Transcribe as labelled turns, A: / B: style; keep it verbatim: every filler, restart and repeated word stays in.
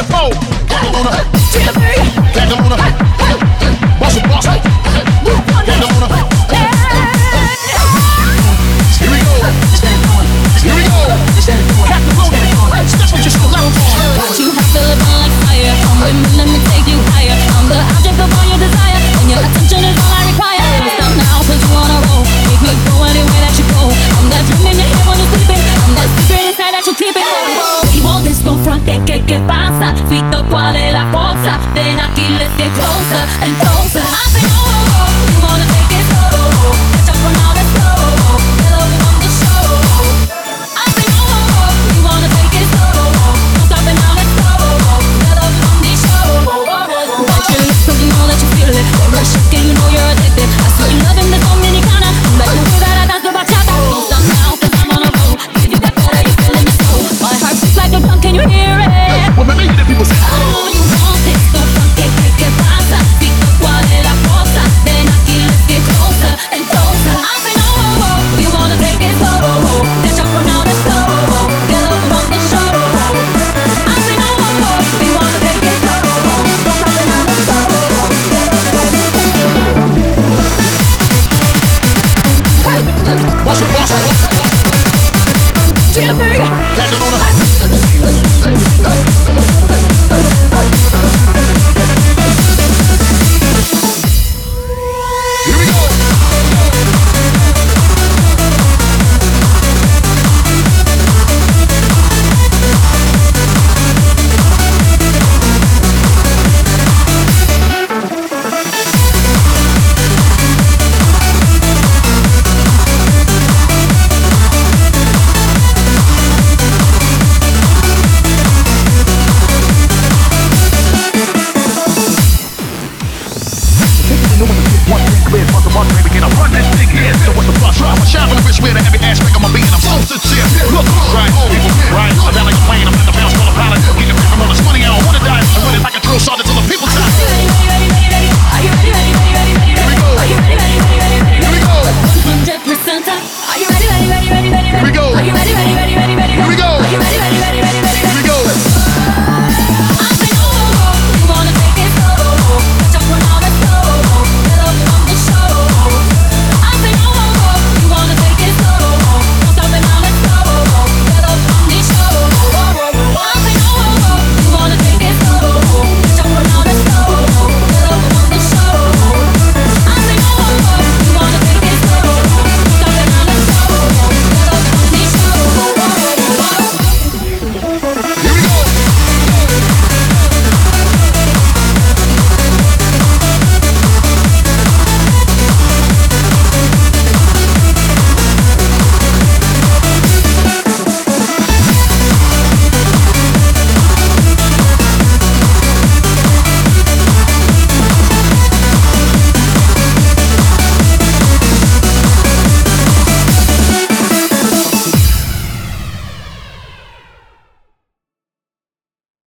A: Oh, Cataluna, Cataluna, bossa, bossa, Cataluna. Here we go, here we go, Cataluna. That's what you're still out for.
B: You have to live on like fire. Come with me, let me take you higher. I'm the object of all your desire, and your attention is all I require. Don't stop now, put you on a roll. Make me go anywhere that you go. I'm that dream in your head when you're sleeping. I'm that secret inside that you're keeping. Vivo desconfronte, ¿qué, qué pasa? Fito, ¿cuál es la cosa? Then aquí, let's get closer and closer. I say, oh, oh, oh, you wanna take it slow. Catch up on all that slow. Get over on the show. I say, oh, oh, oh, you wanna take it slow. Don't stop it now, let's go. Get over on the show. Watch your lips, so you know that you feel it. You're shaking, you know you're addicted. I see you loving this dominicana. Like the way that I dance the bachata. Don't stop now, cause I'm on a roll. Give you that better, you feeling me so. My heart beats like a drum, can you hear it?
A: Well, maybe the people say,
B: Oh, you want it, so funky, ¿qué, qué pasa? Pico, ¿cuál es la cosa? Then aquí, let's get closer and closer. I say, no, oh, oh, you wanna take it slow. Catch up for now, let's go. Get over on the show. I say, no, oh, oh, you wanna take it slow. Don't stop it now, let's go.
A: bossa, bossa,
B: Jimmy!
A: Cataluna.